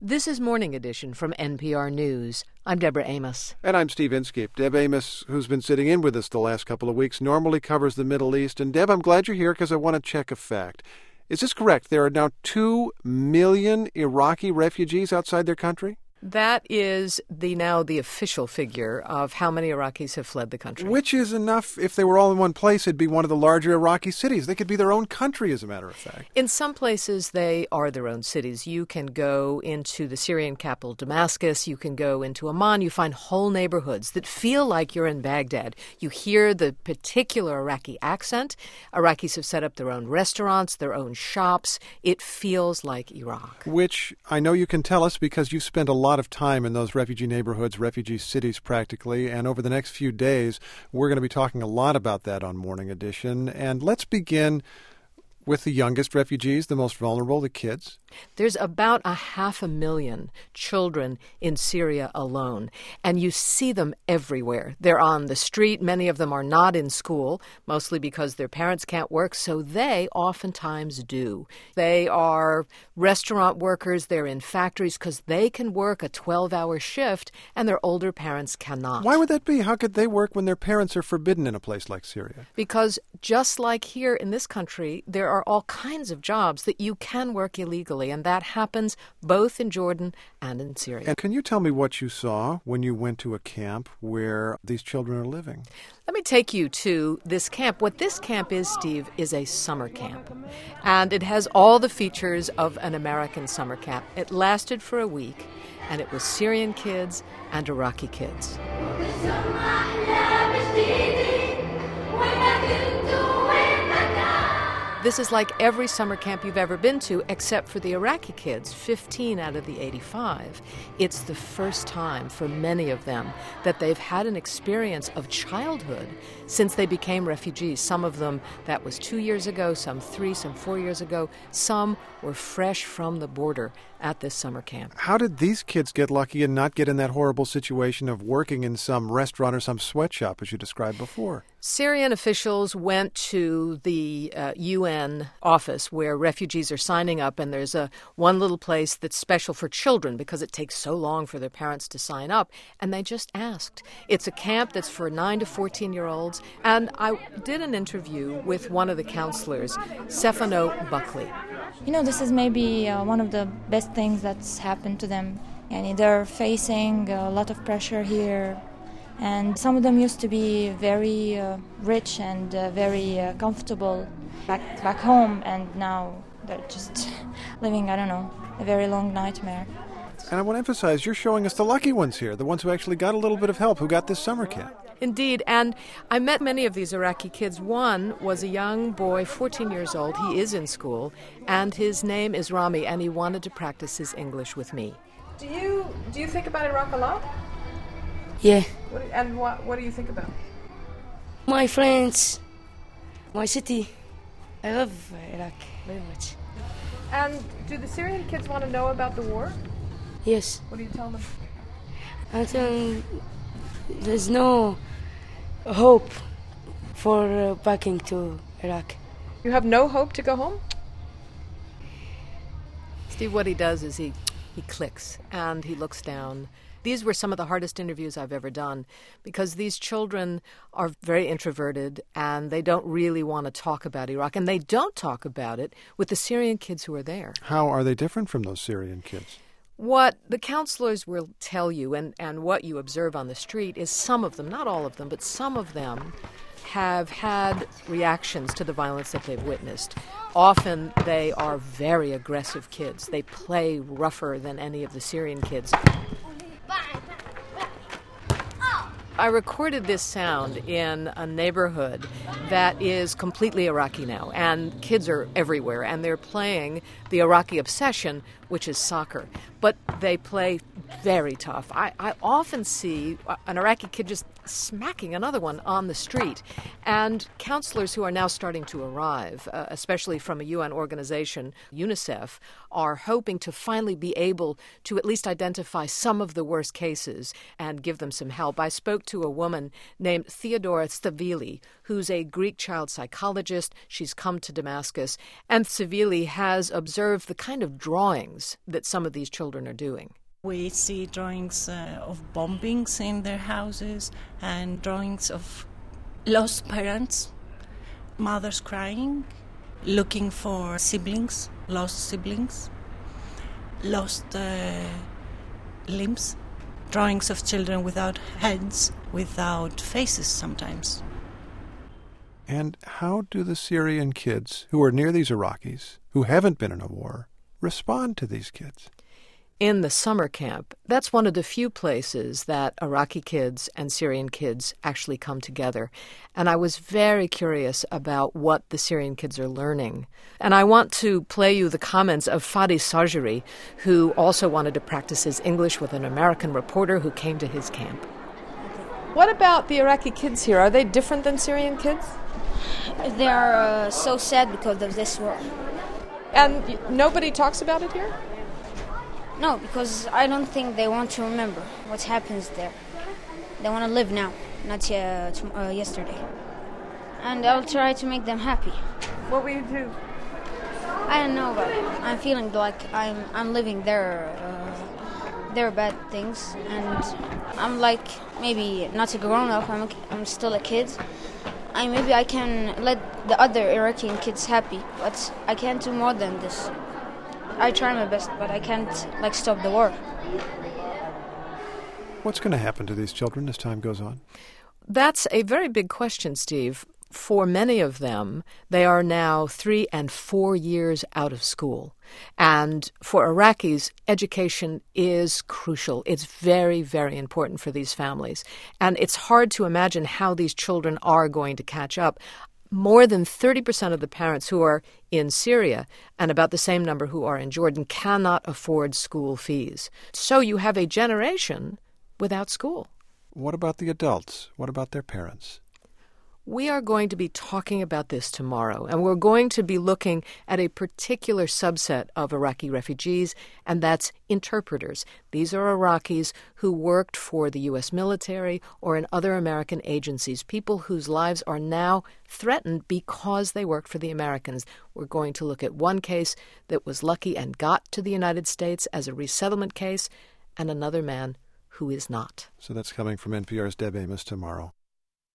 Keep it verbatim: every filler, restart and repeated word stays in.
This is Morning Edition from N P R News. I'm Deborah Amos. And I'm Steve Inskeep. Deb Amos, who's been sitting in with us the last couple of weeks, normally covers the Middle East. And Deb, I'm glad you're here because I want to check a fact. Is this correct? There are now two million Iraqi refugees outside their country? That is the now the official figure of how many Iraqis have fled the country. Which is enough. If they were all in one place, it'd be one of the larger Iraqi cities. They could be their own country, as a matter of fact. In some places, they are their own cities. You can go into the Syrian capital, Damascus. You can go into Amman. You find whole neighborhoods that feel like you're in Baghdad. You hear the particular Iraqi accent. Iraqis have set up their own restaurants, their own shops. It feels like Iraq. Which I know you can tell us because you've spent a lot of time in those refugee neighborhoods, refugee cities practically, and over the next few days we're going to be talking a lot about that on Morning Edition. And let's begin with the youngest refugees, the most vulnerable, the kids. There's about a half a million children in Syria alone, and you see them everywhere. They're on the street. Many of them are not in school, mostly because their parents can't work, so they oftentimes do. They are restaurant workers. They're in factories because they can work a twelve-hour shift, and their older parents cannot. Why would that be? How could they work when their parents are forbidden in a place like Syria? Because just like here in this country, there are all kinds of jobs that you can work illegally. And that happens both in Jordan and in Syria. And can you tell me what you saw when you went to a camp where these children are living? Let me take you to this camp. What this camp is, Steve, is a summer camp. And it has all the features of an American summer camp. It lasted for a week, and it was Syrian kids and Iraqi kids. This is like every summer camp you've ever been to, except for the Iraqi kids, fifteen out of the eighty-five. It's the first time for many of them that they've had an experience of childhood since they became refugees. Some of them, that was two years ago, some three, some four years ago. Some were fresh from the border at this summer camp. How did these kids get lucky and not get in that horrible situation of working in some restaurant or some sweatshop, as you described before? Syrian officials went to the uh, U N office where refugees are signing up, and there's a one little place that's special for children because it takes so long for their parents to sign up, and they just asked. It's a camp that's for nine to fourteen-year-olds, and I did an interview with one of the counselors, Stefano Buckley. You know, this is maybe uh, one of the best things that's happened to them. And they're facing a lot of pressure here. And some of them used to be very uh, rich and uh, very uh, comfortable back, back home. And now they're just living, I don't know, a very long nightmare. And I want to emphasize, you're showing us the lucky ones here, the ones who actually got a little bit of help, who got this summer camp. Indeed, and I met many of these Iraqi kids. One was a young boy, fourteen years old. He is in school, and his name is Rami, and he wanted to practice his English with me. Do you do you think about Iraq a lot? Yeah. What, and what what do you think about? My friends, my city. I love Iraq very much. And do the Syrian kids want to know about the war? Yes. What do you tell them? I tell them there's no hope for uh, backing to Iraq. You have no hope to go home? Steve, what he does is he, he clicks and he looks down. These were some of the hardest interviews I've ever done because these children are very introverted and they don't really want to talk about Iraq, and they don't talk about it with the Syrian kids who are there. How are they different from those Syrian kids? What the counselors will tell you and, and what you observe on the street is some of them, not all of them, but some of them have had reactions to the violence that they've witnessed. Often they are very aggressive kids. They play rougher than any of the Syrian kids. I recorded this sound in a neighborhood that is completely Iraqi now, and kids are everywhere, and they're playing the Iraqi obsession, which is soccer. But they play very tough. I, I often see an Iraqi kid just smacking another one on the street. And counselors who are now starting to arrive, uh, especially from a U N organization, UNICEF, are hoping to finally be able to at least identify some of the worst cases and give them some help. I spoke to a woman named Theodora Stavili, who's a Greek child psychologist. She's come to Damascus and Sevili has observed the kind of drawings that some of these children are doing. We see drawings uh, of bombings in their houses and drawings of lost parents, mothers crying, looking for siblings, lost siblings, lost uh, limbs, drawings of children without heads, without faces sometimes. And how do the Syrian kids who are near these Iraqis, who haven't been in a war, respond to these kids? In the summer camp, that's one of the few places that Iraqi kids and Syrian kids actually come together. And I was very curious about what the Syrian kids are learning. And I want to play you the comments of Fadi Sarjari, who also wanted to practice his English with an American reporter who came to his camp. What about the Iraqi kids here? Are they different than Syrian kids? They are uh, so sad because of this war. And y- nobody talks about it here? No, because I don't think they want to remember what happens there. They want to live now, not uh, t- uh, yesterday. And I'll try to make them happy. What will you do? I don't know, but I'm feeling like I'm I'm living their uh, their bad things, and I'm like maybe not a grown up. I'm a, I'm still a kid. I maybe I can let the other Iraqi kids happy, but I can't do more than this. I try my best, but I can't, like, stop the war. What's going to happen to these children as time goes on? That's a very big question, Steve. For many of them, they are now three and four years out of school. And for Iraqis, education is crucial. It's very, very important for these families. And it's hard to imagine how these children are going to catch up. More than thirty percent of the parents who are in Syria and about the same number who are in Jordan cannot afford school fees. So you have a generation without school. What about the adults? What about their parents? We are going to be talking about this tomorrow, and we're going to be looking at a particular subset of Iraqi refugees, and that's interpreters. These are Iraqis who worked for the U S military or in other American agencies, people whose lives are now threatened because they worked for the Americans. We're going to look at one case that was lucky and got to the United States as a resettlement case, and another man who is not. So that's coming from N P R's Deb Amos tomorrow.